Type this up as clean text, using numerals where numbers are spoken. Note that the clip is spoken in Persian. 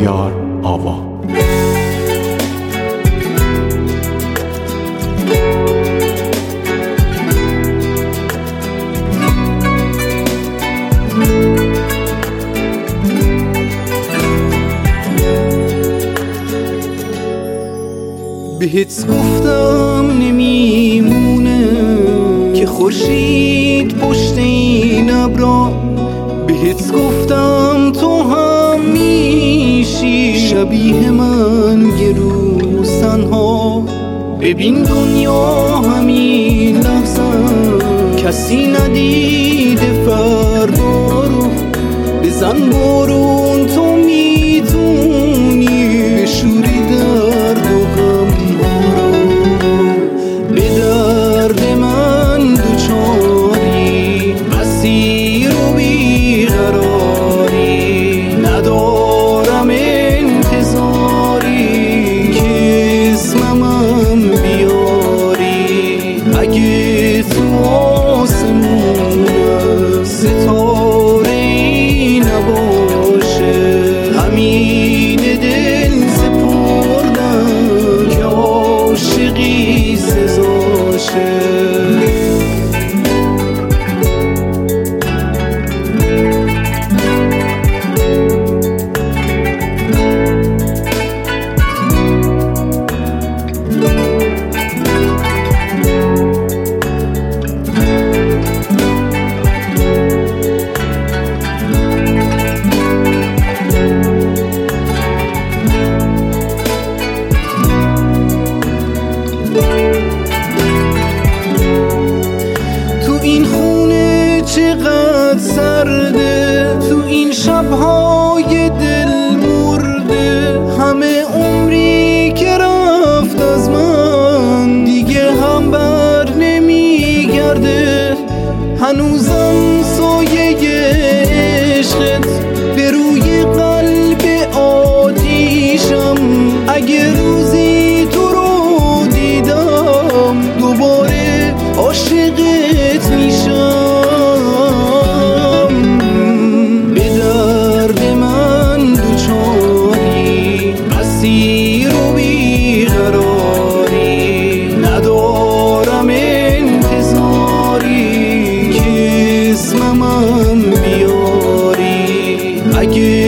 شهریار آوا. بهت گفتم نمیمونه که خورشید پشت این ابرا، بهت گفتم تو هم میشی شبیه من یه روز تنها. ببین دنیا همین لحظه کسی ندیده فردا رو، بزن بارون تو میتونی بشوری درد و غم رو، به درد من دوچاری مسیر و بیقراری، ندارم انتظاری که اسمم بیاری. اگه تو آسمون ستاره‌ای نباشه، همین دل سپردم که عاشقی سزاشه. این خونه چقدر سرده، تو این شبهای دل مرده، همه عمری که رفت از من دیگه هم بر نمیگرده. هنوزم سایه عشقت به روی قلب آتیشم، اگه روزی تو رو دیدم دوباره عاشقت میشم. به درد من دوچاری مسیر و بیقراری، ندارم انتظاری که اسمم بیاری. اگه